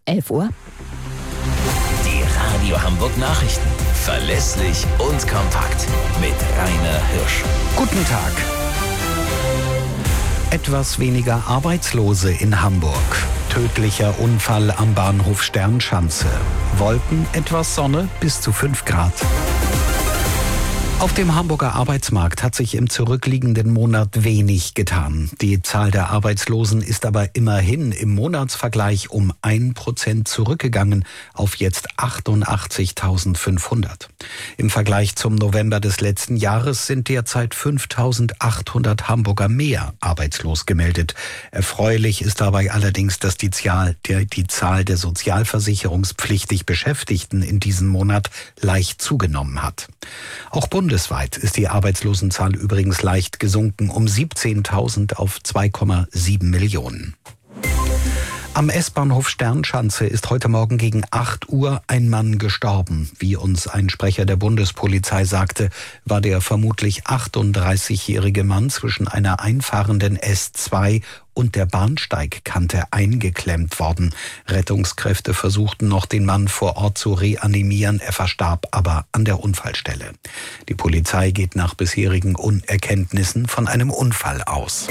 11 Uhr. Die Radio Hamburg Nachrichten. Verlässlich und kompakt. Mit Rainer Hirsch. Guten Tag. Etwas weniger Arbeitslose in Hamburg. Tödlicher Unfall am Bahnhof Sternschanze. Wolken, etwas Sonne, bis zu 5 Grad. Auf dem Hamburger Arbeitsmarkt hat sich im zurückliegenden Monat wenig getan. Die Zahl der Arbeitslosen ist aber immerhin im Monatsvergleich um 1% zurückgegangen auf jetzt 88.500. Im Vergleich zum November des letzten Jahres sind derzeit 5.800 Hamburger mehr arbeitslos gemeldet. Erfreulich ist dabei allerdings, dass die Zahl der sozialversicherungspflichtig Beschäftigten in diesem Monat leicht zugenommen hat. Auch bundesweit ist die Arbeitslosenzahl übrigens leicht gesunken, um 17.000 auf 2,7 Millionen. Am S-Bahnhof Sternschanze ist heute Morgen gegen 8 Uhr ein Mann gestorben. Wie uns ein Sprecher der Bundespolizei sagte, war der vermutlich 38-jährige Mann zwischen einer einfahrenden S2 und der Bahnsteigkante eingeklemmt worden. Rettungskräfte versuchten noch, den Mann vor Ort zu reanimieren. Er verstarb aber an der Unfallstelle. Die Polizei geht nach bisherigen Erkenntnissen von einem Unfall aus.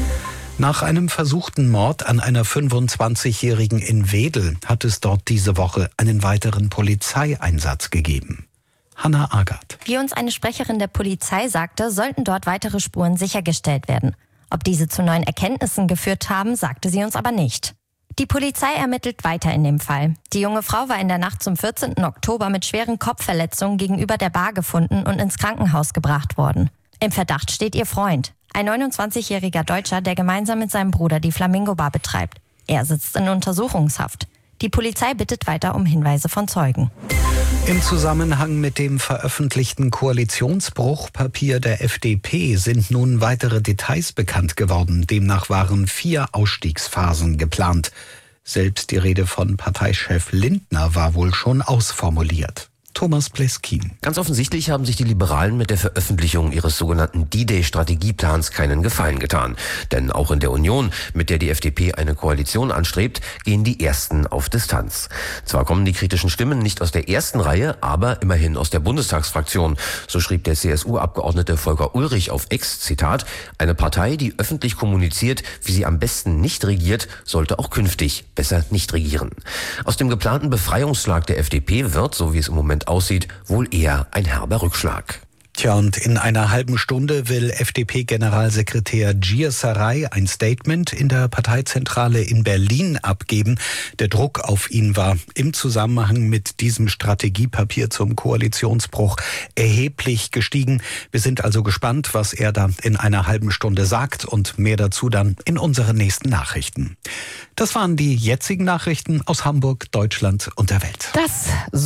Nach einem versuchten Mord an einer 25-Jährigen in Wedel hat es dort diese Woche einen weiteren Polizeieinsatz gegeben. Hanna Agard. Wie uns eine Sprecherin der Polizei sagte, sollten dort weitere Spuren sichergestellt werden. Ob diese zu neuen Erkenntnissen geführt haben, sagte sie uns aber nicht. Die Polizei ermittelt weiter in dem Fall. Die junge Frau war in der Nacht zum 14. Oktober mit schweren Kopfverletzungen gegenüber der Bar gefunden und ins Krankenhaus gebracht worden. Im Verdacht steht ihr Freund, ein 29-jähriger Deutscher, der gemeinsam mit seinem Bruder die Flamingo Bar betreibt. Er sitzt in Untersuchungshaft. Die Polizei bittet weiter um Hinweise von Zeugen. Im Zusammenhang mit dem veröffentlichten Koalitionsbruchpapier der FDP sind nun weitere Details bekannt geworden. Demnach waren 4 Ausstiegsphasen geplant. Selbst die Rede von Parteichef Lindner war wohl schon ausformuliert. Thomas Pleskin. Ganz offensichtlich haben sich die Liberalen mit der Veröffentlichung ihres sogenannten D-Day-Strategieplans keinen Gefallen getan. Denn auch in der Union, mit der die FDP eine Koalition anstrebt, gehen die Ersten auf Distanz. Zwar kommen die kritischen Stimmen nicht aus der ersten Reihe, aber immerhin aus der Bundestagsfraktion. So schrieb der CSU-Abgeordnete Volker Ulrich auf X, Zitat, eine Partei, die öffentlich kommuniziert, wie sie am besten nicht regiert, sollte auch künftig besser nicht regieren. Aus dem geplanten Befreiungsschlag der FDP wird, so wie es im Moment aussieht, wohl eher ein herber Rückschlag. Tja, und in einer halben Stunde will FDP-Generalsekretär Gir Sarai ein Statement in der Parteizentrale in Berlin abgeben. Der Druck auf ihn war im Zusammenhang mit diesem Strategiepapier zum Koalitionsbruch erheblich gestiegen. Wir sind also gespannt, was er da in einer halben Stunde sagt, und mehr dazu dann in unseren nächsten Nachrichten. Das waren die jetzigen Nachrichten aus Hamburg, Deutschland und der Welt. Das